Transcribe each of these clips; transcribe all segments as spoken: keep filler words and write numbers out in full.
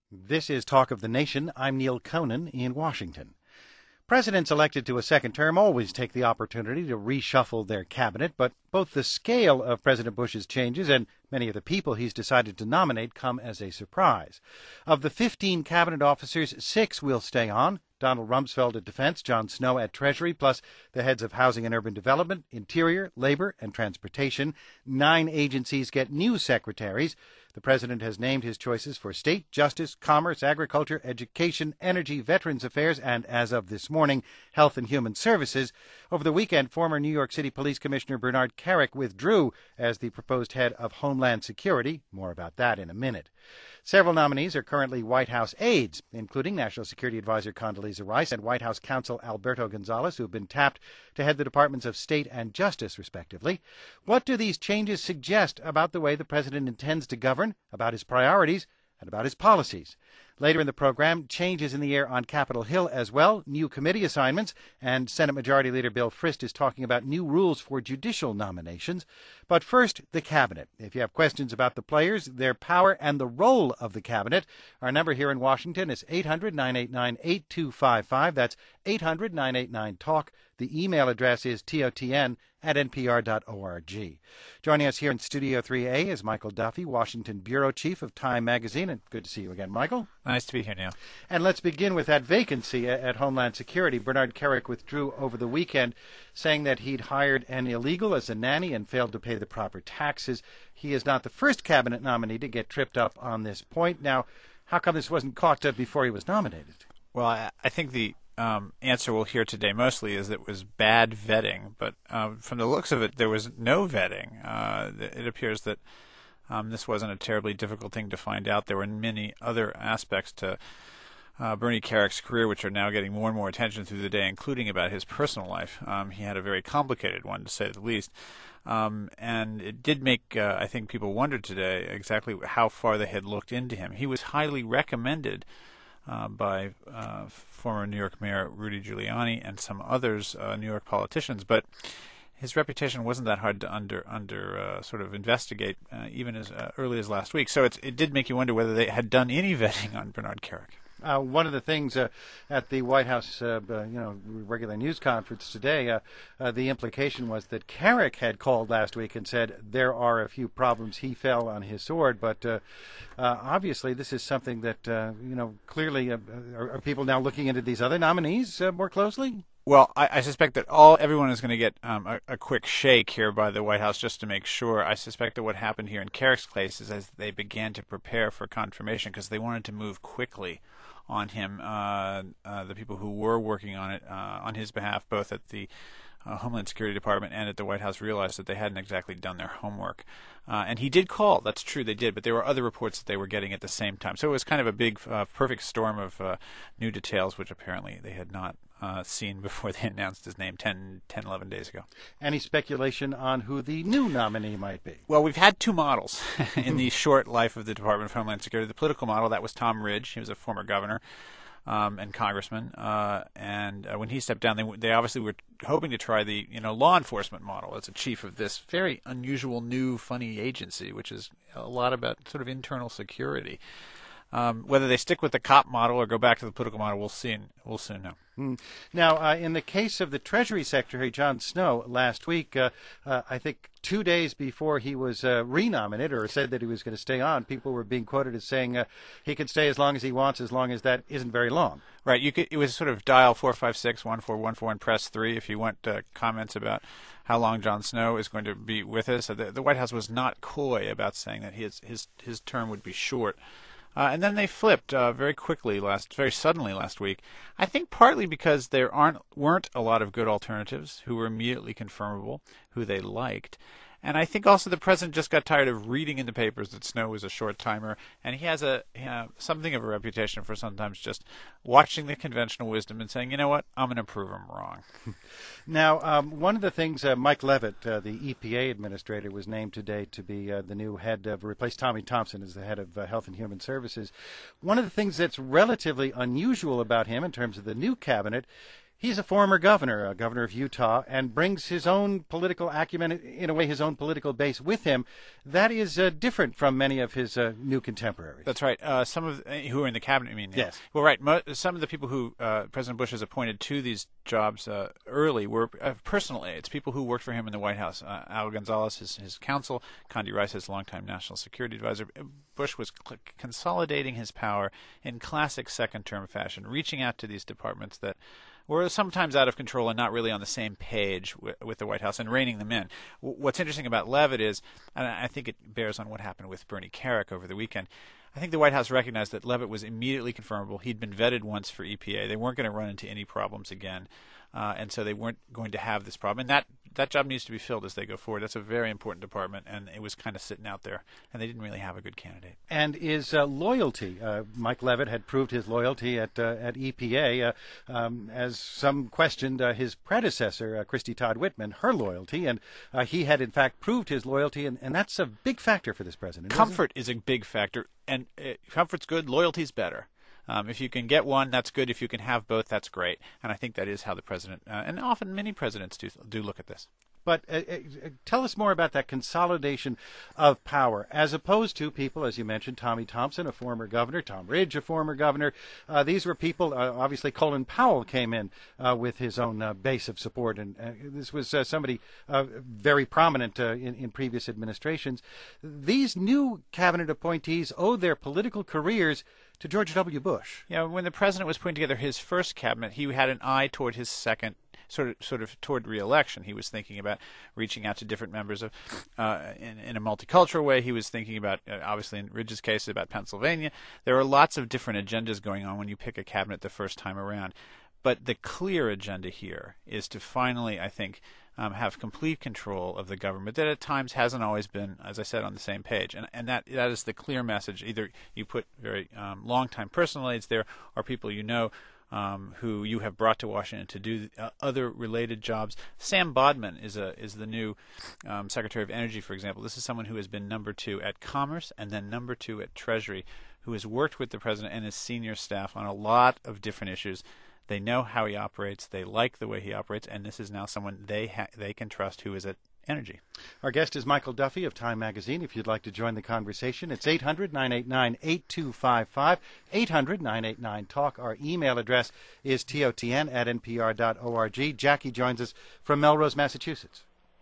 This is Talk of the Nation. I'm Neil Conan in Washington. Presidents elected to a second term always take the opportunity to reshuffle their cabinet, but both the scale of President Bush's changes and many of the people he's decided to nominate come as a surprise. Of the fifteen cabinet officers, six will stay on. Donald Rumsfeld at Defense, Jon Snow at Treasury, plus the heads of Housing and Urban Development, Interior, Labor, and Transportation. Nine agencies get new secretaries. The president has named his choices for State, Justice, Commerce, Agriculture, Education, Energy, Veterans Affairs, and, as of this morning, Health and Human Services. Over the weekend, former New York City Police Commissioner Bernard Kerik withdrew as the proposed head of Homeland Security. More about that in a minute. Several nominees are currently White House aides, including National Security Advisor Condoleezza Rice and White House counsel Alberto Gonzales, who have been tapped to head the Departments of State and Justice, respectively. What do these changes suggest about the way the president intends to govern, about his priorities, and about his policies? Later in the program, changes in the air on Capitol Hill as well, new committee assignments, and Senate Majority Leader Bill Frist is talking about new rules for judicial nominations. But first, the cabinet. If you have questions about the players, their power, and the role of the cabinet, our number here in Washington is eight hundred, nine eight nine, eight two five five. That's eight hundred, nine eight nine, talk. The email address is totn at n p r dot org. Joining us here in Studio three A is Michael Duffy, Washington Bureau Chief of Time Magazine. And good to see you again, Michael. Nice to be here, Neil. And let's begin with that vacancy at Homeland Security. Bernard Kerik withdrew over the weekend, saying that he'd hired an illegal as a nanny and failed to pay the proper taxes. He is not the first cabinet nominee to get tripped up on this point. Now, how come this wasn't caught up before he was nominated? Well, I, I think the um, answer we'll hear today mostly is that it was bad vetting. But uh, from the looks of it, there was no vetting. Uh, it appears that um, this wasn't a terribly difficult thing to find out. There were many other aspects to Uh, Bernie Kerik's career, which are now getting more and more attention through the day, including about his personal life. Um, he had a very complicated one, to say the least. Um, and it did make, uh, I think, people wonder today exactly how far they had looked into him. He was highly recommended uh, by uh, former New York Mayor Rudy Giuliani and some others, uh, New York politicians, but his reputation wasn't that hard to under under uh, sort of investigate, uh, even as uh, early as last week. So it's, it did make you wonder whether they had done any vetting on Bernard Kerik. Uh, one of the things uh, at the White House, uh, uh, you know, regular news conference today, uh, uh, the implication was that Kerik had called last week and said there are a few problems. He fell on his sword, but uh, uh, obviously this is something that, uh, you know, clearly uh, are, are people now looking into these other nominees uh, more closely? Well, I, I suspect that all everyone is going to get um, a, a quick shake here by the White House just to make sure. I suspect that what happened here in Kerik's case is as they began to prepare for confirmation because they wanted to move quickly on him, uh, uh, the people who were working on it uh, on his behalf, both at the uh, Homeland Security Department and at the White House, realized that they hadn't exactly done their homework. Uh, and he did call. That's true, they did. But there were other reports that they were getting at the same time. So it was kind of a big, uh, perfect storm of uh, new details, which apparently they had not uh, seen before they announced his name ten, ten, eleven days ago. Any speculation on who the new nominee might be? Well, we've had two models in the short life of the Department of Homeland Security. The political model, that was Tom Ridge. He was a former governor um, and congressman. Uh, and uh, when he stepped down, they, they obviously were hoping to try the you know law enforcement model as a chief of this very unusual, new, funny agency, which is a lot about sort of internal security. Um, whether they stick with the cop model or go back to the political model, we'll see. We'll soon know. Mm. Now, uh, in the case of the Treasury Secretary, Jon Snow, last week, uh, uh, I think two days before he was uh, renominated or said that he was going to stay on, people were being quoted as saying uh, he can stay as long as he wants, as long as that isn't very long. Right. You could. It was sort of dial four five six one four one four and press three if you want uh, comments about how long Jon Snow is going to be with us. The, the White House was not coy about saying that his his his term would be short. Uh, and then they flipped uh, very quickly, last, very suddenly last week. I think partly because there aren't weren't a lot of good alternatives who were immediately confirmable, who they liked. And I think also the president just got tired of reading in the papers that Snow was a short timer, and he has a you know, something of a reputation for sometimes just watching the conventional wisdom and saying, you know what, I'm going to prove him wrong. Now, um, one of the things uh, Mike Leavitt, uh, the E P A administrator, was named today to be uh, the new head of, replace Tommy Thompson as the head of uh, Health and Human Services. One of the things that's relatively unusual about him in terms of the new cabinet He's a former governor, a governor of Utah, and brings his own political acumen, in a way, his own political base with him. That is uh, different from many of his uh, new contemporaries. That's right. Uh, some of uh, who are in the cabinet, I mean. Yes. Well, right. Mo- some of the people who uh, President Bush has appointed to these jobs uh, early were uh, personal aides, people who worked for him in the White House. Uh, Al Gonzalez, his, his counsel, Condi Rice, his longtime national security advisor. Bush was cl- consolidating his power in classic second-term fashion, reaching out to these departments that were sometimes out of control and not really on the same page w- with the White House, and reining them in. W- what's interesting about Leavitt is, and I think it bears on what happened with Bernie Kerik over the weekend, I think the White House recognized that Leavitt was immediately confirmable. He'd been vetted once for E P A. They weren't going to run into any problems again, uh, and so they weren't going to have this problem. And that that job needs to be filled as they go forward. That's a very important department, and it was kind of sitting out there, and they didn't really have a good candidate. And is uh, loyalty. Uh, Mike Leavitt had proved his loyalty at uh, at E P A, uh, um, as some questioned uh, his predecessor, uh, Christy Todd Whitman, her loyalty, and uh, he had in fact proved his loyalty, and, and that's a big factor for this president. Comfort is a big factor, and uh, comfort's good, loyalty's better. Um, if you can get one, that's good. If you can have both, that's great. And I think that is how the president, uh, and often many presidents do do look at this. But uh, uh, tell us more about that consolidation of power, as opposed to people, as you mentioned, Tommy Thompson, a former governor, Tom Ridge, a former governor. Uh, these were people, uh, obviously Colin Powell came in uh, with his own uh, base of support, and uh, this was uh, somebody uh, very prominent uh, in, in previous administrations. These new cabinet appointees owe their political careers to George W. Bush. Yeah, when the president was putting together his first cabinet, he had an eye toward his second, sort of, sort of toward re-election. He was thinking about reaching out to different members of, uh, in, in a multicultural way. He was thinking about, uh, obviously in Ridge's case, about Pennsylvania. There are lots of different agendas going on when you pick a cabinet the first time around. But the clear agenda here is to finally, I think, um, have complete control of the government that at times hasn't always been, as I said, on the same page. And and that that is the clear message. Either you put very um, long-time personal aides there or people you know um, who you have brought to Washington to do uh, other related jobs. Sam Bodman is a is the new um, Secretary of Energy, for example. This is someone who has been number two at Commerce and then number two at Treasury, who has worked with the president and his senior staff on a lot of different issues. They know how he operates. They like the way he operates, and this is now someone they ha- they can trust who is at Energy. Our guest is Michael Duffy of Time Magazine. If you'd like to join the conversation, it's eight hundred, nine eight nine, eight two five five, eight hundred, nine eight nine, talk. Our email address is totn at npr dot org. Jackie joins us from Melrose, Massachusetts.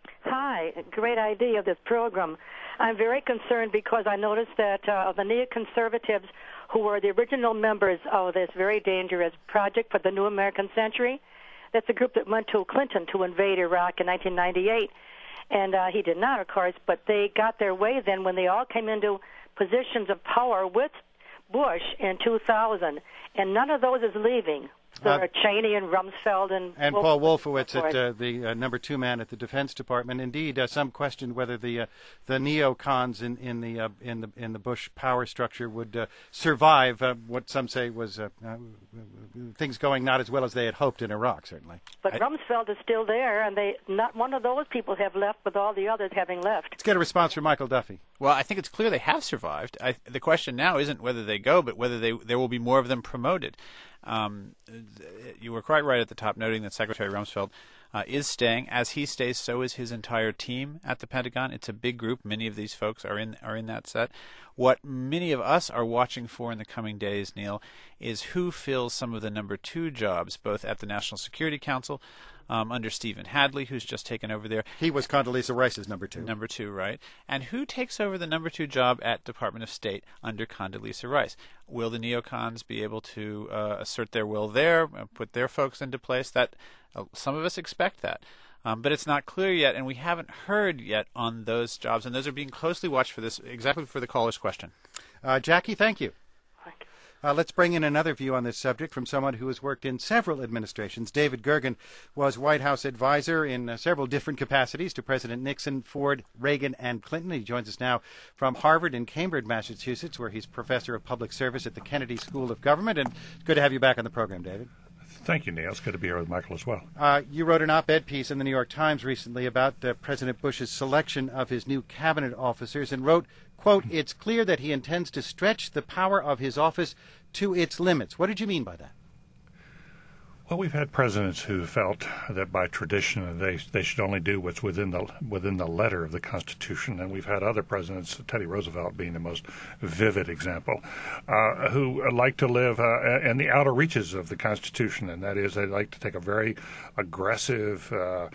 Hi, great idea of this program. I'm very concerned because I noticed that uh, the neoconservatives who were the original members of this very dangerous Project for the New American Century, that's a group that went to Clinton to invade Iraq in nineteen ninety-eight. And uh, he did not, of course, but they got their way then when they all came into positions of power with Bush in two thousand. And none of those is leaving. So uh, Cheney and Rumsfeld and and Wolf- Paul Wolfowitz, at uh, the uh, number two man at the Defense Department. Indeed, uh, some questioned whether the uh, the neocons in in the uh, in the in the Bush power structure would uh, survive uh, what some say was uh, uh, things going not as well as they had hoped in Iraq. Certainly, but I, Rumsfeld is still there, and they not one of those people have left, with all the others having left. Let's get a response from Michael Duffy. Well, I think it's clear they have survived. I, the question now isn't whether they go, but whether they there will be more of them promoted. Um, you were quite right at the top, noting that Secretary Rumsfeld uh, is staying. As he stays, so is his entire team at the Pentagon. It's a big group. Many of these folks are in are in that set. What many of us are watching for in the coming days, Neil, is who fills some of the number two jobs, both at the National Security Council um, under Stephen Hadley, who's just taken over there. He was Condoleezza Rice's number two. Number two, right. And who takes over the number two job at Department of State under Condoleezza Rice? Will the neocons be able to uh, assert their will there, uh, put their folks into place? That uh, some of us expect that. Um, but it's not clear yet, and we haven't heard yet on those jobs, and those are being closely watched for this, exactly for the caller's question. Uh, Jackie, thank you. Uh, let's bring in another view on this subject from someone who has worked in several administrations. David Gergen was White House advisor in uh, several different capacities to President Nixon, Ford, Reagan, and Clinton. He joins us now from Harvard in Cambridge, Massachusetts, where he's professor of public service at the Kennedy School of Government. And it's good to have you back on the program, David. Thank you, Neil. It's good to be here with Michael as well. Uh, you wrote an op-ed piece in the New York Times recently about uh, President Bush's selection of his new cabinet officers and wrote, quote, "It's clear that he intends to stretch the power of his office to its limits." What did you mean by that? Well, we've had presidents who felt that by tradition they they should only do what's within the within the letter of the Constitution, and we've had other presidents, Teddy Roosevelt being the most vivid example, uh, who like to live uh, in the outer reaches of the Constitution, and that is they like to take a very aggressive uh,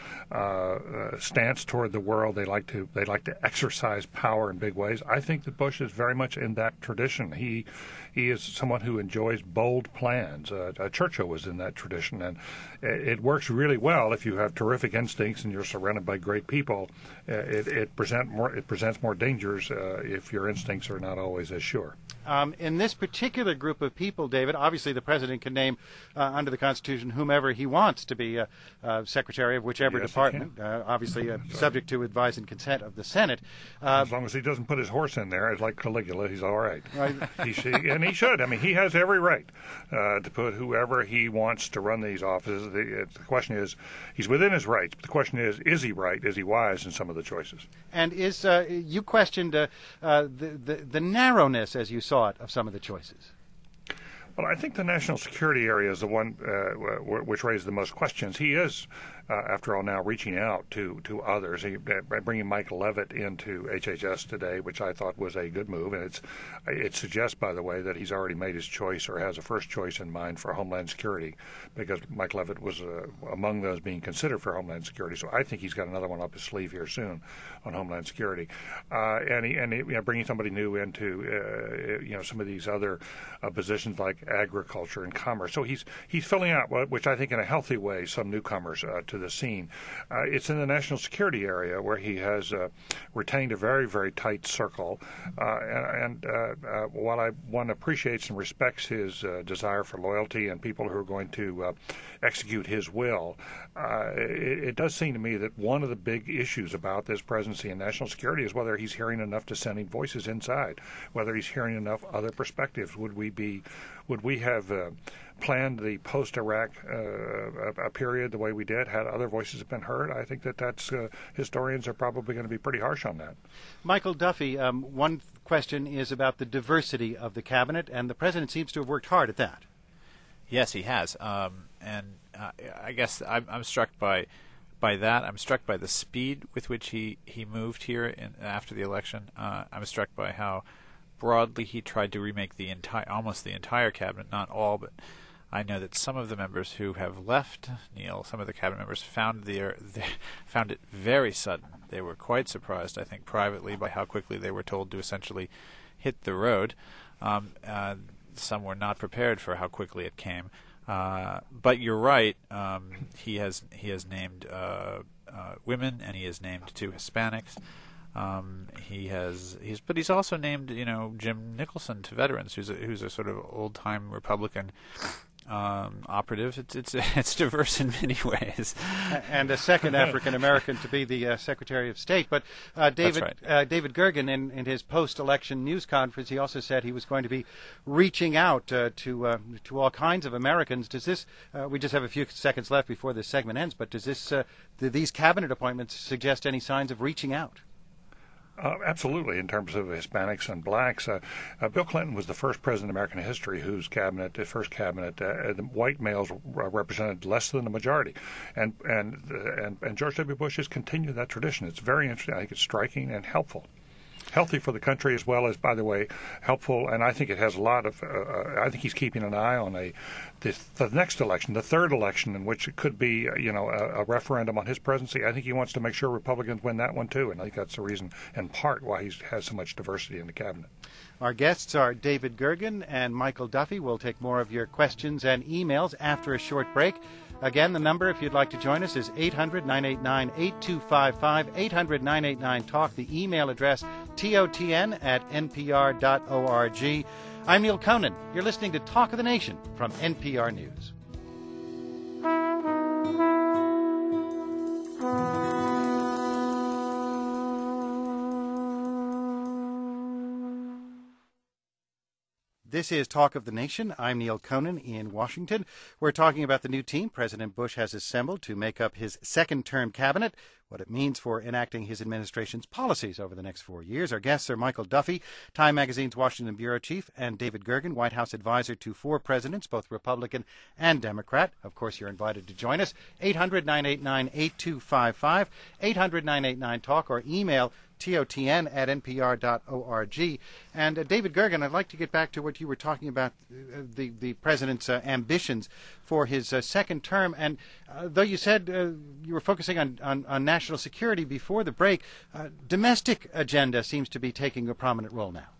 uh, stance toward the world. They like to they like to exercise power in big ways. I think that Bush is very much in that tradition. He he is someone who enjoys bold plans. Uh, uh, Churchill was in that tradition, and it, it works really well if you have terrific instincts and you're surrounded by great people. Uh, it it present more it presents more dangers uh, if your instincts are not always as sure. Um, in this particular group of people, David, obviously the president can name uh, under the Constitution whomever he wants to be a, uh, secretary of whichever Yes, department, uh, obviously uh, subject to advice and consent of the Senate. Uh, As long as he doesn't put his horse in there, it's like Caligula, he's all right. Right. He should, and he should. I mean, he has every right uh, to put whoever he wants to run these offices. The, the question is, he's within his rights. But the question is, is he right? Is he wise in some of the choices? and is uh, you questioned uh, uh, the, the the narrowness, as you saw it, of some of the choices? Well, I think the national security area is the one uh, w- which raised the most questions. He is, uh, after all, now reaching out to, to others. He, by bringing Mike Leavitt into H H S today, which I thought was a good move, and it's it suggests, by the way, that he's already made his choice or has a first choice in mind for Homeland Security, because Mike Leavitt was uh, among those being considered for Homeland Security. So I think he's got another one up his sleeve here soon on Homeland Security, uh, and he, and he, you know, bringing somebody new into uh, you know some of these other uh, positions like agriculture and commerce. So he's he's filling out, which I think in a healthy way, some newcomers uh, to the scene. Uh, it's in the national security area where he has uh, retained a very, very tight circle. Uh, and and uh, uh, while I one appreciates and respects his uh, desire for loyalty and people who are going to uh, execute his will, uh, it, it does seem to me that one of the big issues about this presidency and national security is whether he's hearing enough dissenting voices inside, whether he's hearing enough other perspectives. Would we be Would we have uh, planned the post-Iraq uh, a period the way we did had other voices been heard? I think that that's uh, historians are probably going to be pretty harsh on that. Michael Duffy, um, one question is about the diversity of the cabinet, and the president seems to have worked hard at that. Yes, he has, um, and uh, I guess I'm, I'm struck by by that. I'm struck by the speed with which he, he moved here in, after the election. Uh, I'm struck by how broadly he tried to remake the entire, almost the entire cabinet, not all, but I know that some of the members who have left, Neil, some of the cabinet members found their, their found it very sudden. They were quite surprised, I think, privately by how quickly they were told to essentially hit the road. Um, uh, some were not prepared for how quickly it came. Uh, but you're right. Um, he has he has named uh, uh, women, and he has named two Hispanics. Um, he has he's but he's also named you know Jim Nicholson to veterans, who's a, who's a sort of old time Republican um, operative. It's it's it's diverse in many ways. And a second African American to be the uh, Secretary of State. But uh, David right. uh, David Gergen, in, in his post-election news conference, he also said he was going to be reaching out uh, to uh, to all kinds of Americans. Does this? Uh, we just have a few seconds left before this segment ends. But does this? Uh, do these cabinet appointments suggest any signs of reaching out? Uh, absolutely, in terms of Hispanics and blacks. Uh, uh, Bill Clinton was the first president in American history whose cabinet, the first cabinet, uh, the white males represented less than the majority. And, and, uh, and, and George W. Bush has continued that tradition. It's very interesting. I think it's striking and helpful. Healthy for the country as well as, by the way, helpful. And I think it has a lot of, uh, I think he's keeping an eye on a the, the next election, the third election, in which it could be, uh, you know, a, a referendum on his presidency. I think he wants to make sure Republicans win that one, too. And I think that's the reason, in part, why he has so much diversity in the cabinet. Our guests are David Gergen and Michael Duffy. We'll take more of your questions and emails after a short break. Again, the number, if you'd like to join us, is eight hundred, nine eight nine, eight two five five, eight hundred, nine eight nine, talk. The email address, totn at npr dot org. I'm Neil Conan. You're listening to Talk of the Nation from N P R News. This is Talk of the Nation. I'm Neil Conan in Washington. We're talking about the new team President Bush has assembled to make up his second-term cabinet, what it means for enacting his administration's policies over the next four years. Our guests are Michael Duffy, Time Magazine's Washington bureau chief, and David Gergen, White House advisor to four presidents, both Republican and Democrat. Of course, you're invited to join us. eight hundred, nine eight nine, eight two five five, eight hundred, nine eight nine, talk, or email T O T N at N P R dot org. And uh, David Gergen, I'd like to get back to what you were talking about, uh, the, the president's uh, ambitions for his uh, second term. And uh, though you said uh, you were focusing on, on, on national security before the break, uh, domestic agenda seems to be taking a prominent role now.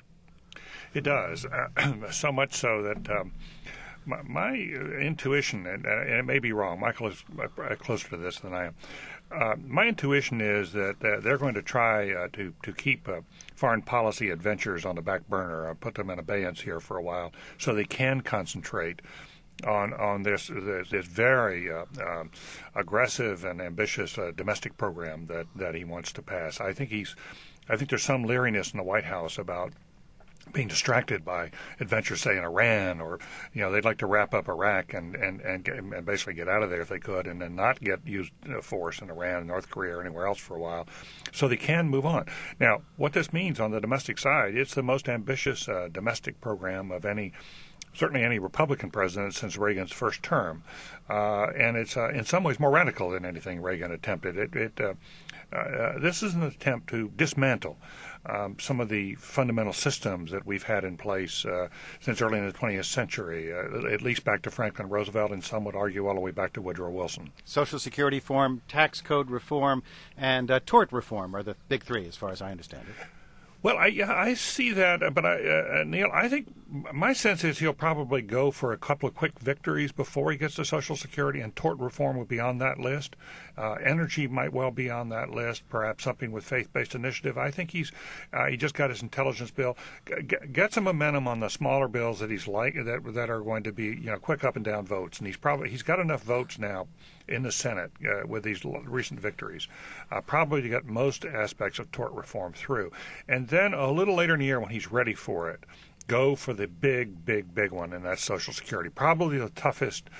It does, uh, so much so that um, my, my intuition, and, and it may be wrong, Michael is closer to this than I am, Uh, my intuition is that uh, they're going to try uh, to to keep uh, foreign policy adventures on the back burner, uh, put them in abeyance here for a while, so they can concentrate on on this this, this very uh, uh, aggressive and ambitious uh, domestic program that, that he wants to pass. I think he's, I think there's some leeriness in the White House about being distracted by adventures, say, in Iran, or, you know, they'd like to wrap up Iraq and and, and, get, and basically get out of there if they could, and then not get used uh, force in Iran, North Korea, or anywhere else for a while, so they can move on. Now, what this means on the domestic side, it's the most ambitious uh, domestic program of any, certainly any Republican president since Reagan's first term, uh, and it's uh, in some ways more radical than anything Reagan attempted. It, it uh, uh, this is an attempt to dismantle Um, some of the fundamental systems that we've had in place uh, since early in the twentieth century, uh, at least back to Franklin Roosevelt, and some would argue all the way back to Woodrow Wilson. Social Security reform, tax code reform, and uh, tort reform are the big three, as far as I understand it. Well, I, I see that, but I, uh, Neil, I think my sense is he'll probably go for a couple of quick victories before he gets to Social Security, and tort reform would be on that list. Uh, energy might well be on that list, perhaps something with faith-based initiative. I think he's uh, he just got his intelligence bill. G- get some momentum on the smaller bills that he's like that that are going to be, you know, quick up and down votes, and he's probably he's got enough votes now in the Senate uh, with these recent victories, uh, probably to get most aspects of tort reform through. And then a little later in the year, when he's ready for it, go for the big, big, big one, and that's Social Security. Probably the toughest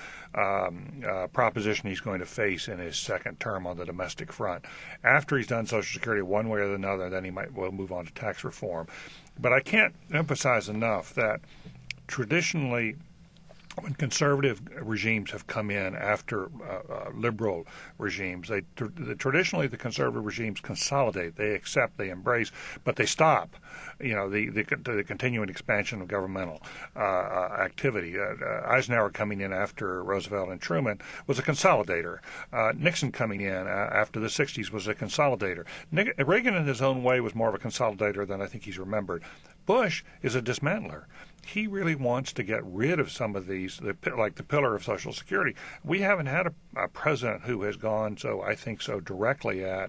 um, uh, proposition he's going to face in his second term on the domestic front. After he's done Social Security one way or another, then he might well move on to tax reform. But I can't emphasize enough that traditionally, when conservative regimes have come in after uh, uh, liberal regimes, they tr- the, traditionally the conservative regimes consolidate, they accept, they embrace, but they stop. You know, the the, the continuing expansion of governmental uh, uh, activity. Uh, uh, Eisenhower coming in after Roosevelt and Truman was a consolidator. Uh, Nixon coming in uh, after the sixties was a consolidator. Nick, Reagan, in his own way, was more of a consolidator than I think he's remembered. Bush is a dismantler. He really wants to get rid of some of these, the, like the pillar of Social Security. We haven't had a, a president who has gone so, I think, so directly at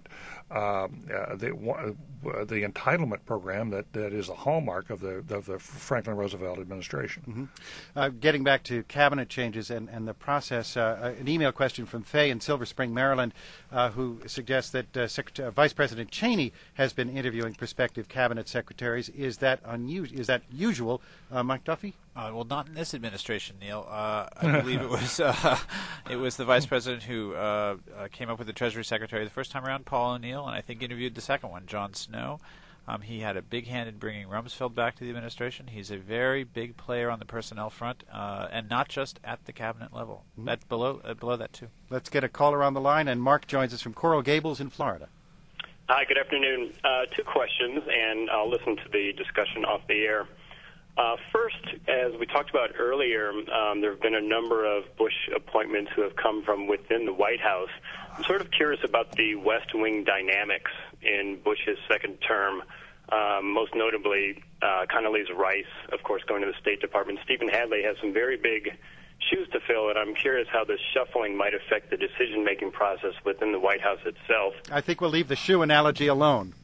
um, uh, the uh, the entitlement program that, that is a hallmark of the of the Franklin Roosevelt administration. Mm-hmm. Uh, getting back to cabinet changes and, and the process, uh, an email question from Faye in Silver Spring, Maryland, uh, who suggests that uh, Secretary, uh, Vice President Cheney has been interviewing prospective cabinet secretaries. Is that unusual? Is that usual? Uh, Mike Duffy? Uh, well, not in this administration, Neil. Uh, I believe it was uh, it was the vice president who uh, uh, came up with the Treasury Secretary the first time around, Paul O'Neill, and I think interviewed the second one, John Snow. Um, he had a big hand in bringing Rumsfeld back to the administration. He's a very big player on the personnel front, uh, and not just at the cabinet level. Mm-hmm. That's below uh, below that too. Let's get a caller on the line, and Mark joins us from Coral Gables in Florida. Hi, good afternoon. Uh, two questions, and I'll listen to the discussion off the air. Uh, first, as we talked about earlier, um, there have been a number of Bush appointments who have come from within the White House. I'm sort of curious about the West Wing dynamics in Bush's second term, um, most notably uh, Condoleezza Rice, of course, going to the State Department. Stephen Hadley has some very big shoes to fill, and I'm curious how this shuffling might affect the decision-making process within the White House itself. I think we'll leave the shoe analogy alone.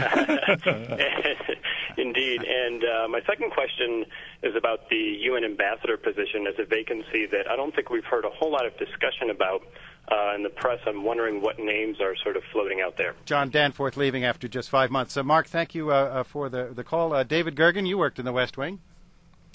Indeed. And uh, my second question is about the U N ambassador position as a vacancy that I don't think we've heard a whole lot of discussion about uh, in the press. I'm wondering what names are sort of floating out there. John Danforth leaving after just five months. So, Mark, thank you uh, uh, for the, the call. Uh, David Gergen, you worked in the West Wing.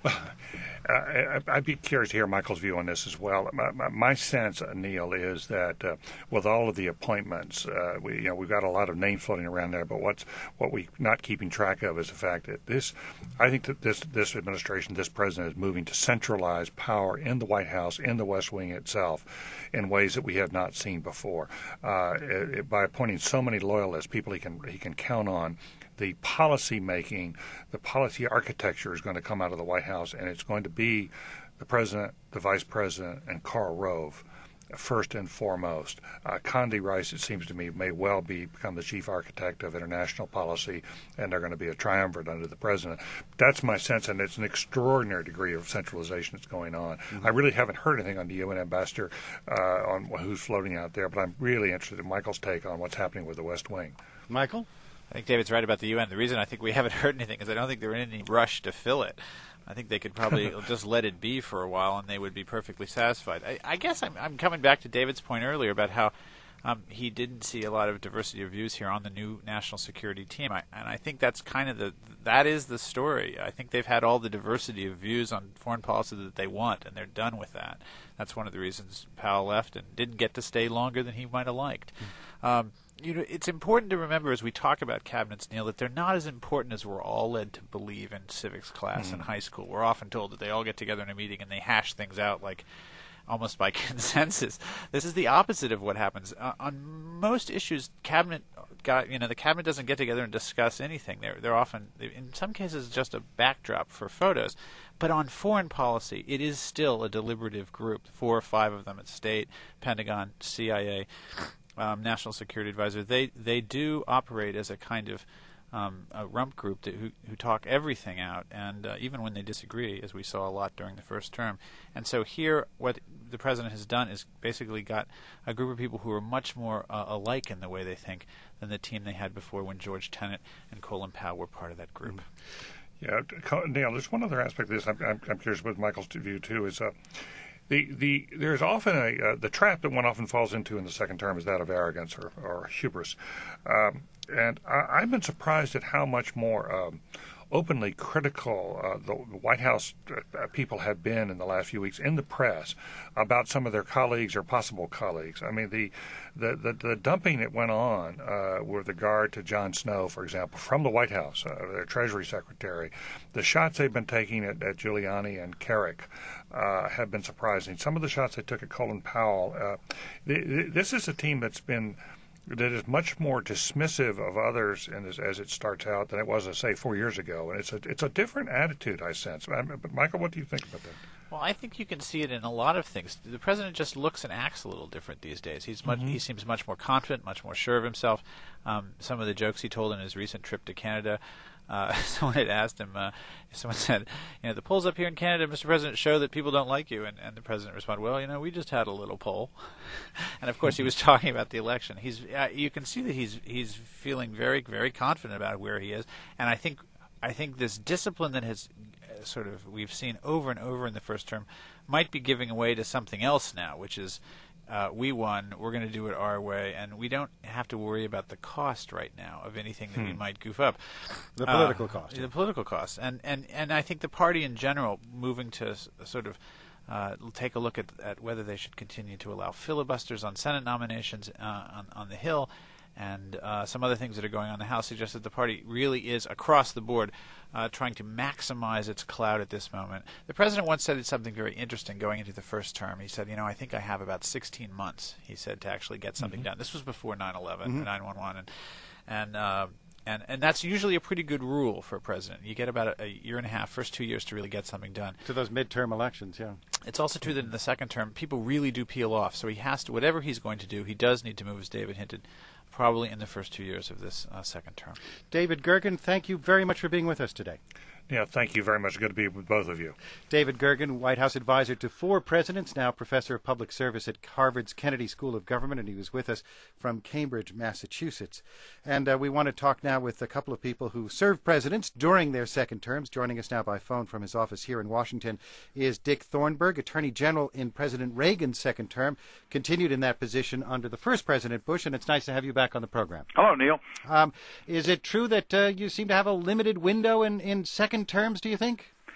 Uh, I'd be curious to hear Michael's view on this as well. My, my, my sense, uh, Neil, is that uh, with all of the appointments, uh, we, you know, we've got a lot of names floating around there. But what's what we're not keeping track of is the fact that this, I think that this this administration, this president, is moving to centralize power in the White House, in the West Wing itself, in ways that we have not seen before. Uh, it, by appointing so many loyalists, people he can he can count on. The policy making, the policy architecture is going to come out of the White House, and it's going to be the president, the vice president, and Karl Rove first and foremost. Uh, Condi Rice, it seems to me, may well be become the chief architect of international policy, and they're going to be a triumvirate under the president. That's my sense, and it's an extraordinary degree of centralization that's going on. Mm-hmm. I really haven't heard anything on the U N ambassador uh, on who's floating out there, but I'm really interested in Michael's take on what's happening with the West Wing. Michael? I think David's right about the U N. The reason I think we haven't heard anything is I don't think they're in any rush to fill it. I think they could probably just let it be for a while, and they would be perfectly satisfied. I, I guess I'm, I'm coming back to David's point earlier about how um, he didn't see a lot of diversity of views here on the new national security team, I, and I think that's kind of the that is the story. I think they've had all the diversity of views on foreign policy that they want, and they're done with that. That's one of the reasons Powell left and didn't get to stay longer than he might have liked. Mm-hmm. Um, You know, it's important to remember as we talk about cabinets, Neil, that they're not as important as we're all led to believe in civics class mm. in high school. We're often told that they all get together in a meeting and they hash things out like almost by consensus. This is the opposite of what happens. Uh, on most issues, cabinet got, you know, the cabinet doesn't get together and discuss anything. They're they're often, in some cases, just a backdrop for photos. But on foreign policy, it is still a deliberative group. Four or five of them at State, Pentagon, C I A. Um, National Security Advisor, they they do operate as a kind of um, a rump group that, who who talk everything out, and uh, even when they disagree, as we saw a lot during the first term. And so here, what the president has done is basically got a group of people who are much more uh, alike in the way they think than the team they had before when George Tenet and Colin Powell were part of that group. Yeah, Neil, there's one other aspect of this. I'm, I'm, I'm curious with Michael's view too. Is uh, The, the there's often a uh, the trap that one often falls into in the second term is that of arrogance or, or hubris, um, and I, I've been surprised at how much more um, openly critical uh, the White House uh, people have been in the last few weeks in the press about some of their colleagues or possible colleagues. I mean, the the, the, the dumping that went on uh, with regard to Jon Snow, for example, from the White House, uh, their Treasury Secretary, the shots they've been taking at, at Giuliani and Carrick uh, have been surprising. Some of the shots they took at Colin Powell. Uh, the, the, this is a team that's been that is much more dismissive of others and as, as it starts out than it was, say, four years ago. And it's a it's a different attitude, I sense. But, Michael, what do you think about that? Well, I think you can see it in a lot of things. The president just looks and acts a little different these days. He's much, mm-hmm. He seems much more confident, much more sure of himself. Um, some of the jokes he told in his recent trip to Canada, uh, someone had asked him, uh, someone said, you know, the polls up here in Canada, Mister President, show that people don't like you. And, and the president responded, well, you know, we just had a little poll. And, of course, he was talking about the election. He's, uh, you can see that he's he's feeling very, very confident about where he is. And I think I think this discipline that has sort of we've seen over and over in the first term might be giving way to something else now, which is uh, we won, we're going to do it our way, and we don't have to worry about the cost right now of anything that hmm. we might goof up. The political uh, cost. The political cost. And, and, and I think the party in general moving to s- sort of uh, take a look at, at whether they should continue to allow filibusters on Senate nominations uh, on, on the Hill and uh, some other things that are going on in the House suggest that the party really is, across the board, uh, trying to maximize its clout at this moment. The president once said something very interesting going into the first term. He said, you know, I think I have about sixteen months, he said, to actually get something mm-hmm. done. This was before nine eleven, mm-hmm. nine one one, and and, uh, and and that's usually a pretty good rule for a president. You get about a, a year and a half, first two years to really get something done. To those midterm elections, yeah. It's also true that in the second term, people really do peel off. So he has to, whatever he's going to do, he does need to move, as David hinted, probably in the first two years of this uh, second term. David Gergen, thank you very much for being with us today. Yeah, thank you very much. Good to be with both of you. David Gergen, White House advisor to four presidents, now professor of public service at Harvard's Kennedy School of Government, and he was with us from Cambridge, Massachusetts. And uh, we want to talk now with a couple of people who served presidents during their second terms. Joining us now by phone from his office here in Washington is Dick Thornburgh, Attorney General in President Reagan's second term, continued in that position under the first President Bush, and it's nice to have you back on the program. Hello, Neil. Um, is it true that uh, you seem to have a limited window in, in second terms, do you think?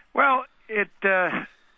Well, it uh,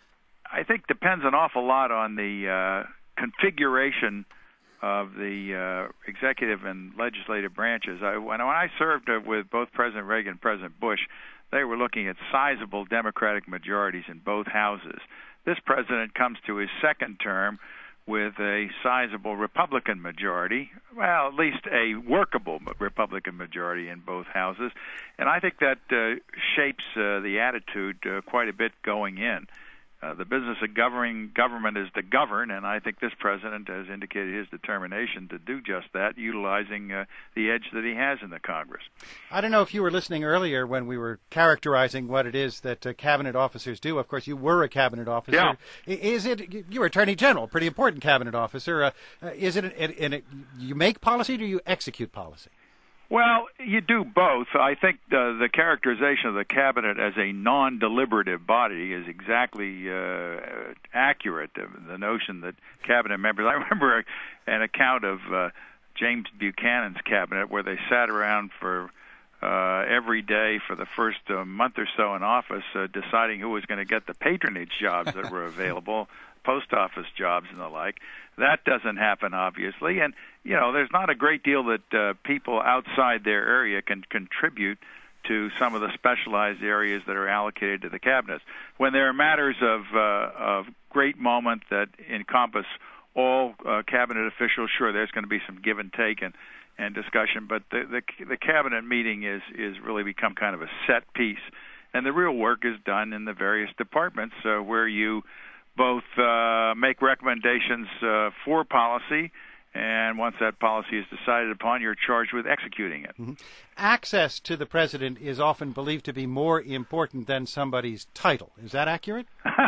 I think depends an awful lot on the uh, configuration of the uh, executive and legislative branches. I, when, when I served uh, with both President Reagan and President Bush, they were looking at sizable Democratic majorities in both houses. This president comes to his second term with a sizable Republican majority, well, at least a workable Republican majority in both houses. And I think that uh, shapes uh, the attitude uh, quite a bit going in. Uh, the business of governing government is to govern, and I think this president has indicated his determination to do just that, utilizing uh, the edge that he has in the Congress. I don't know if you were listening earlier when we were characterizing what it is that uh, cabinet officers do. Of course, you were a cabinet officer. Yeah. Is it, you were Attorney General, pretty important cabinet officer. Uh, uh, is it, an, an, an, you make policy or do you execute policy? Well, you do both. I think the, the characterization of the cabinet as a non-deliberative body is exactly uh, accurate. The notion that cabinet members, I remember an account of uh, James Buchanan's cabinet where they sat around for uh, every day for the first uh, month or so in office uh, deciding who was going to get the patronage jobs that were available, post office jobs and the like. That doesn't happen, obviously. And, you know, there's not a great deal that uh, people outside their area can contribute to some of the specialized areas that are allocated to the cabinets. When there are matters of, uh, of great moment that encompass all uh, cabinet officials, sure, there's going to be some give and take and, and discussion, but the, the, the cabinet meeting is, is really become kind of a set piece. And the real work is done in the various departments uh, where you both uh, make recommendations uh, for policy, and once that policy is decided upon, you're charged with executing it. Mm-hmm. Access to the president is often believed to be more important than somebody's title. Is that accurate?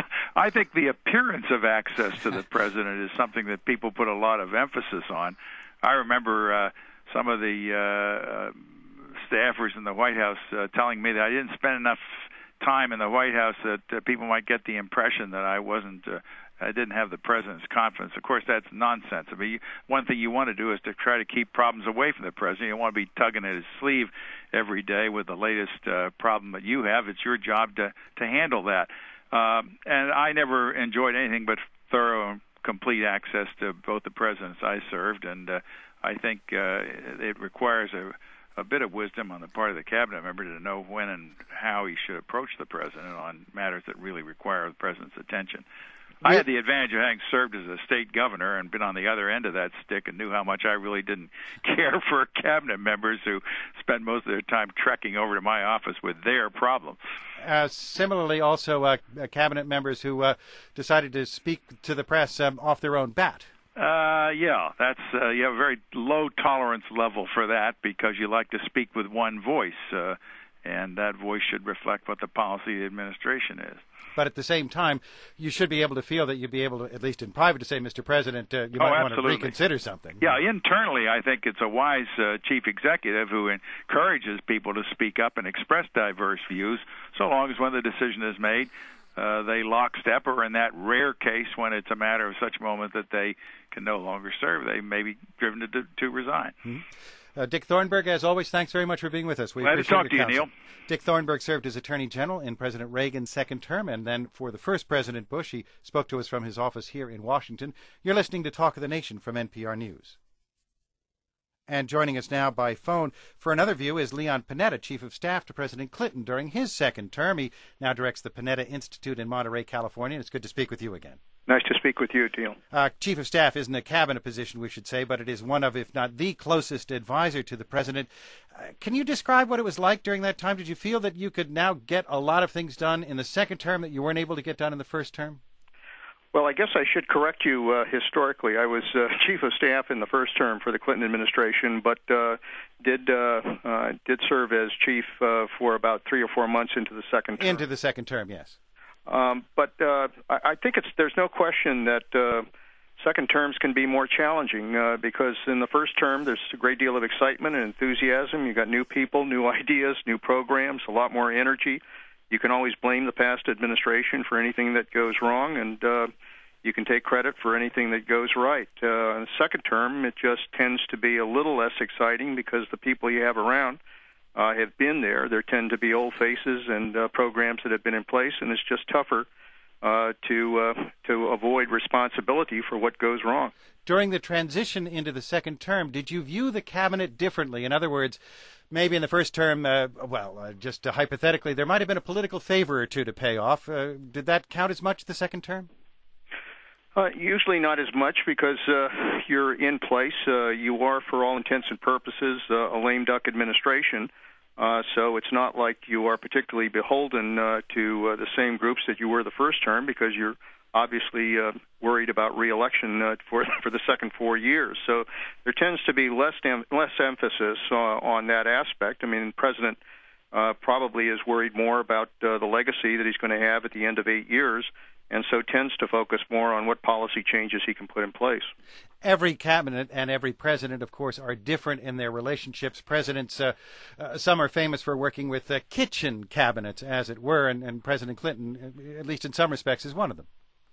I think the appearance of access to the president is something that people put a lot of emphasis on. I remember uh, some of the uh, uh, staffers in the White House uh, telling me that I didn't spend enough time in the White House that uh, people might get the impression that I wasn't, uh, I didn't have the president's confidence. Of course, that's nonsense. I mean, one thing you want to do is to try to keep problems away from the president. You don't want to be tugging at his sleeve every day with the latest uh, problem that you have. It's your job to to handle that. Um, and I never enjoyed anything but thorough and complete access to both the presidents I served, and uh, I think uh, it requires a a bit of wisdom on the part of the cabinet member to know when and how he should approach the president on matters that really require the president's attention. I had the advantage of having served as a state governor and been on the other end of that stick and knew how much I really didn't care for cabinet members who spend most of their time trekking over to my office with their problems. Uh, similarly, also uh, cabinet members who uh, decided to speak to the press um, off their own bat. Uh, yeah, that's uh, you have a very low tolerance level for that because you like to speak with one voice, uh, and that voice should reflect what the policy of the administration is. But at the same time, you should be able to feel that you'd be able to, at least in private, to say, Mister President, uh, you oh, might absolutely. want to reconsider something. Yeah, internally, I think it's a wise uh, chief executive who encourages people to speak up and express diverse views, so long as when the decision is made, Uh, they lockstep, or in that rare case when it's a matter of such moment that they can no longer serve, they may be driven to, to resign. Mm-hmm. Uh, Dick Thornburgh, as always, thanks very much for being with us. We Glad to talk to you, counsel. Neil. Dick Thornburgh served as Attorney General in President Reagan's second term, and then for the first President Bush, he spoke to us from his office here in Washington. You're listening to Talk of the Nation from N P R News. And joining us now by phone for another view is Leon Panetta, Chief of Staff to President Clinton during his second term. He now directs the Panetta Institute in Monterey, California. It's good to speak with you again. Nice to speak with you, Neil. Uh, Chief of Staff isn't a cabinet position, we should say, but it is one of, if not the closest advisor to the president. Uh, can you describe what it was like during that time? Did you feel that you could now get a lot of things done in the second term that you weren't able to get done in the first term? Well, I guess I should correct you uh, historically. I was uh, Chief of Staff in the first term for the Clinton administration, but uh, did uh, uh, did serve as chief uh, for about three or four months into the second term. Into the second term, yes. Um, but uh, I, I think it's there's no question that uh, second terms can be more challenging uh, because in the first term there's a great deal of excitement and enthusiasm. You've got new people, new ideas, new programs, a lot more energy. You can always blame the past administration for anything that goes wrong, and uh, you can take credit for anything that goes right. Uh, in the second term, it just tends to be a little less exciting because the people you have around uh, have been there. There tend to be old faces and uh, programs that have been in place, and it's just tougher uh, to uh, to avoid responsibility for what goes wrong. During the transition into the second term, did you view the cabinet differently? In other words, maybe in the first term, uh, well, uh, just uh, hypothetically, there might have been a political favor or two to pay off. Uh, did that count as much the second term? Uh, usually not as much because uh, you're in place. Uh, you are, for all intents and purposes, uh, a lame duck administration. Uh, so it's not like you are particularly beholden uh, to uh, the same groups that you were the first term, because you're obviously uh, worried about re-election uh, for for the second four years. So there tends to be less em- less emphasis uh, on that aspect. I mean, the president uh, probably is worried more about uh, the legacy that he's going to have at the end of eight years, and so tends to focus more on what policy changes he can put in place. Every cabinet and every president, of course, are different in their relationships. Presidents, uh, uh, some are famous for working with uh, kitchen cabinets, as it were, and, and President Clinton, at least in some respects, is one of them.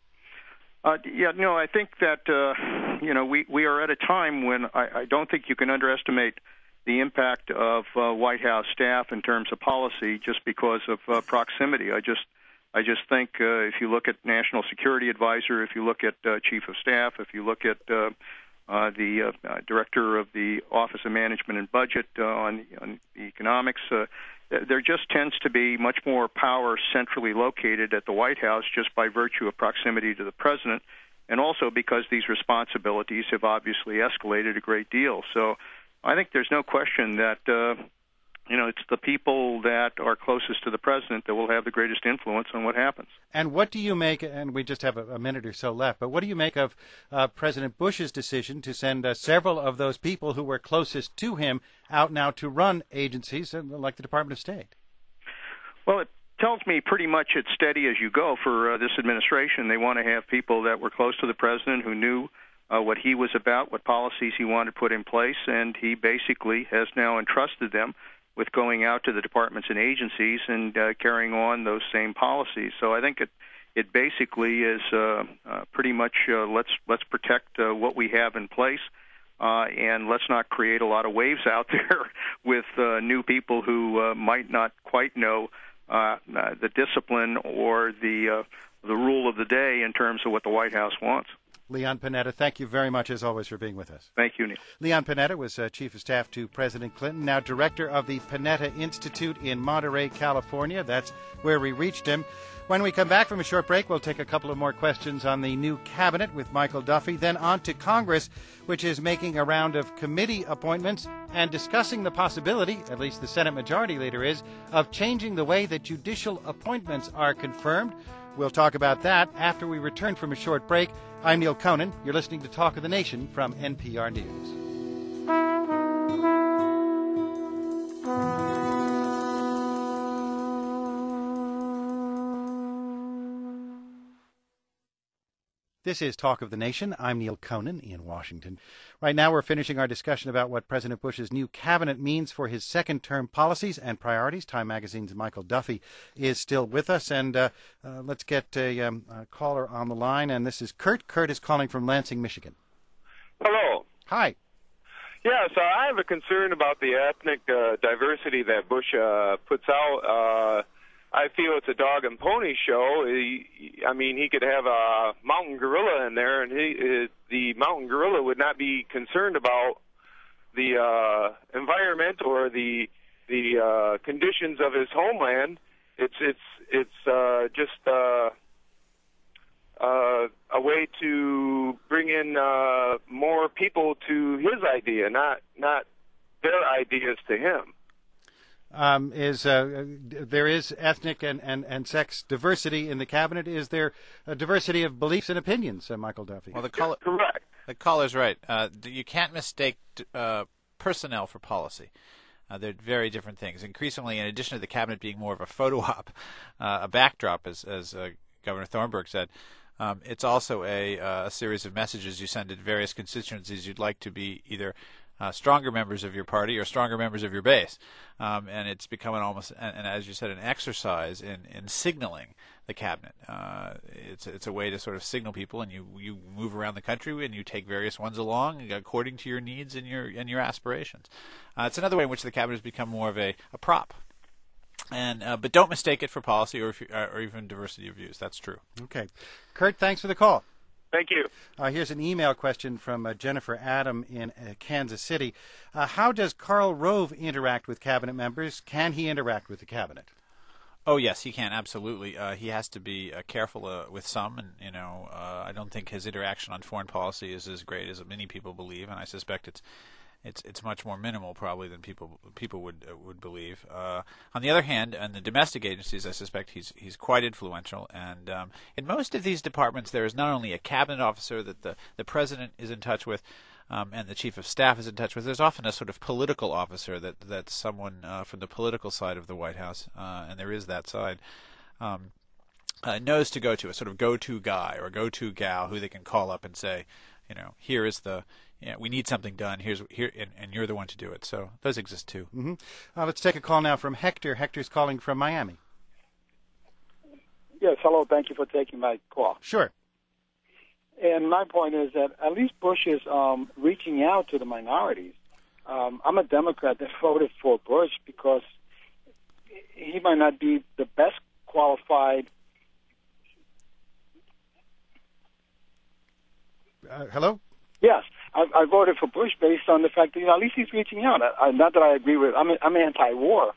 Uh, yeah, no, I think that, uh, you know, we, we are at a time when I, I don't think you can underestimate the impact of uh, White House staff in terms of policy just because of uh, proximity. I just I just think uh, if you look at National Security Advisor, if you look at uh, Chief of Staff, if you look at uh, uh, the uh, uh, Director of the Office of Management and Budget uh, on, on economics, uh, there just tends to be much more power centrally located at the White House just by virtue of proximity to the president, and also because these responsibilities have obviously escalated a great deal. So I think there's no question that, uh, you know, it's the people that are closest to the president that will have the greatest influence on what happens. And what do you make, and we just have a, a minute or so left, but what do you make of uh, President Bush's decision to send uh, several of those people who were closest to him out now to run agencies uh, like the Department of State? Well, it tells me pretty much it's steady as you go for uh, this administration. They want to have people that were close to the president, who knew uh, what he was about, what policies he wanted to put in place, and he basically has now entrusted them with going out to the departments and agencies and uh, carrying on those same policies. So I think it it basically is uh, uh, pretty much uh, let's let's protect uh, what we have in place, uh, and let's not create a lot of waves out there with uh, new people who uh, might not quite know uh, uh, the discipline or the uh, the rule of the day in terms of what the White House wants. Leon Panetta, thank you very much, as always, for being with us. Thank you, Neil. Leon Panetta was uh, Chief of Staff to President Clinton, now Director of the Panetta Institute in Monterey, California. That's where we reached him. When we come back from a short break, we'll take a couple of more questions on the new cabinet with Michael Duffy, then on to Congress, which is making a round of committee appointments and discussing the possibility, at least the Senate Majority Leader is, of changing the way that judicial appointments are confirmed. We'll talk about that after we return from a short break. I'm Neil Conan. You're listening to Talk of the Nation from N P R News. This is Talk of the Nation. I'm Neil Conan in Washington. Right now we're finishing our discussion about what President Bush's new cabinet means for his second-term policies and priorities. Time Magazine's Michael Duffy is still with us, and uh, uh, let's get a, um, a caller on the line, and this is Kurt. Kurt is calling from Lansing, Michigan. Hello. Hi. Yes, uh, I have a concern about the ethnic uh, diversity that Bush uh, puts out. Uh, I feel it's a dog and pony show. He, I mean, he could have a mountain gorilla in there, and he, uh, the mountain gorilla would not be concerned about the uh, environment or the the uh, conditions of his homeland. It's it's it's uh, just uh, uh, a way to bring in uh, more people to his idea, not not their ideas to him. Um, is uh, there is ethnic and, and, and sex diversity in the cabinet? Is there a diversity of beliefs and opinions, uh, Michael Duffy? Well, the caller, correct. The caller's right. Uh, you can't mistake uh, personnel for policy. Uh, they're very different things. Increasingly, in addition to the cabinet being more of a photo op, uh, a backdrop, as, as uh, Governor Thornburg said, um, it's also a, uh, a series of messages you send to various constituencies you'd like to be either Uh, stronger members of your party or stronger members of your base. Um, and it's become an almost, and, and as you said, an exercise in, in signaling the cabinet. Uh, it's it's a way to sort of signal people, and you, you move around the country and you take various ones along according to your needs and your and your aspirations. Uh, it's another way in which the cabinet has become more of a, a prop. And uh, but don't mistake it for policy or if you, uh, or even diversity of views. That's true. Okay, Kurt, thanks for the call. Thank you. Uh, here's an email question from uh, Jennifer Adam in uh, Kansas City. Uh, how does Karl Rove interact with cabinet members? Can he interact with the cabinet? Oh yes, he can absolutely. Uh, he has to be uh, careful uh, with some, and you know, uh, I don't think his interaction on foreign policy is as great as many people believe, and I suspect it's it's it's much more minimal probably than people people would uh, would believe. Uh, on the other hand, in the domestic agencies, I suspect he's he's quite influential, and um, in most of these departments, there is not only a cabinet officer that the the president is in touch with. Um, and the chief of staff is in touch with. There's often a sort of political officer that that's someone uh, from the political side of the White House, uh, and there is that side, um, uh, knows to go to, a sort of go-to guy or go-to gal who they can call up and say, you know, here is the, you know, we need something done. Here's here, and, and you're the one to do it. So those exist too. Mm-hmm. Uh, let's take a call now from Hector. Hector's calling from Miami. Yes, hello. Thank you for taking my call. Sure. And my point is that at least Bush is um, reaching out to the minorities. Um, I'm a Democrat that voted for Bush because he might not be the best qualified. Uh, hello? Yes, I, I voted for Bush based on the fact that, you know, at least he's reaching out. I, I, not that I agree with, I'm, I'm anti-war.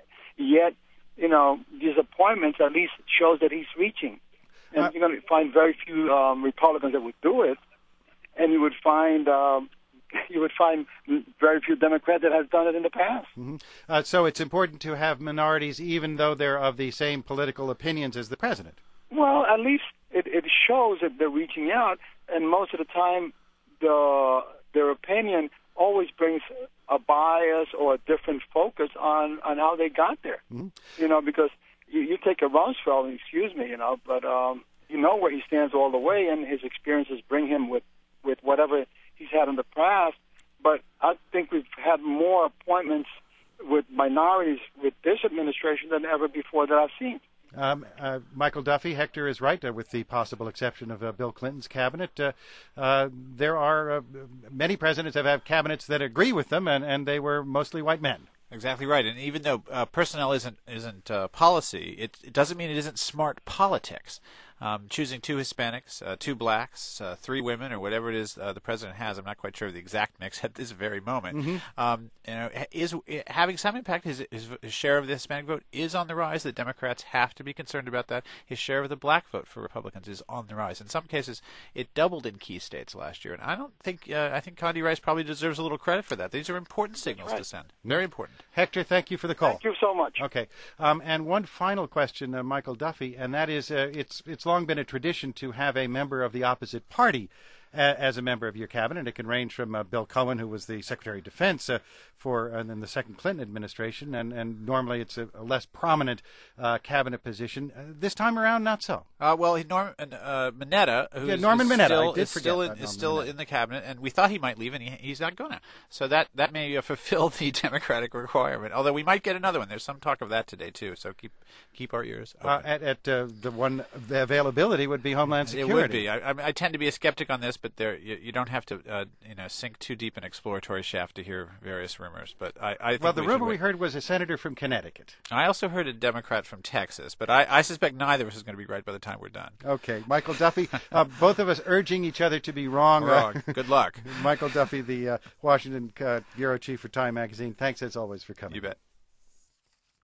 Yet, you know, these appointments at least shows that he's reaching. And uh, you're going to find very few um, Republicans that would do it, and you would find um, you would find very few Democrats that have done it in the past. Mm-hmm. Uh, so it's important to have minorities, even though they're of the same political opinions as the president. Well, at least it, it shows that they're reaching out, and most of the time, the their opinion always brings a bias or a different focus on, on how they got there. Mm-hmm. You know, because You, you take a Rumsfeld, excuse me, you know, but um, you know where he stands all the way, and his experiences bring him with, with whatever he's had in the past. But I think we've had more appointments with minorities with this administration than ever before that I've seen. Um, uh, Michael Duffy, Hector is right, uh, with the possible exception of uh, Bill Clinton's cabinet. Uh, uh, there are uh, many presidents have had cabinets that agree with them, and, and they were mostly white men. Exactly right, and even though uh, personnel isn't isn't uh, policy, it, it doesn't mean it isn't smart politics. Um, choosing two Hispanics, uh, two blacks, uh, three women, or whatever it is uh, the president has, I'm not quite sure of the exact mix at this very moment. Mm-hmm. Um, you know, is having some impact. His, his, his share of the Hispanic vote is on the rise. The Democrats have to be concerned about that. His share of the black vote for Republicans is on the rise. In some cases, it doubled in key states last year, and I don't think uh, I think Condi Rice probably deserves a little credit for that. These are important signals right. to send. Very important. Hector, thank you for the call. Thank you so much. Okay, um, and one final question, uh, Michael Duffy, and that is, uh, it's it's long been a tradition to have a member of the opposite party uh, as a member of your cabinet. It can range from uh, Bill Cohen, who was the Secretary of Defense uh, for uh, in the second Clinton administration, and, and normally it's a, a less prominent uh, cabinet position. Uh, this time around, not so. Uh, well, Norm, uh, Mineta, who's yeah, Norman is Mineta, still, I did is forget still, in, is still Mineta. in the cabinet, and we thought he might leave, and he, he's not going to. So that, that may uh, fulfill the Democratic requirement, although we might get another one. There's some talk of that today, too, so keep keep our ears open. Uh, at at uh, the one, the availability would be Homeland Security. It would be. I, I, I tend to be a skeptic on this, but there you, you don't have to uh, you know sink too deep in exploratory shaft to hear various rumors. But I, I think well, the we rumor we wait. heard was a senator from Connecticut. I also heard a Democrat from Texas, but I, I suspect neither of us is going to be right by the time we're done. Okay, Michael Duffy, uh, both of us urging each other to be wrong. Wrong. Good luck. Michael Duffy, the uh, Washington uh, bureau chief for Time Magazine. Thanks as always for coming. You bet.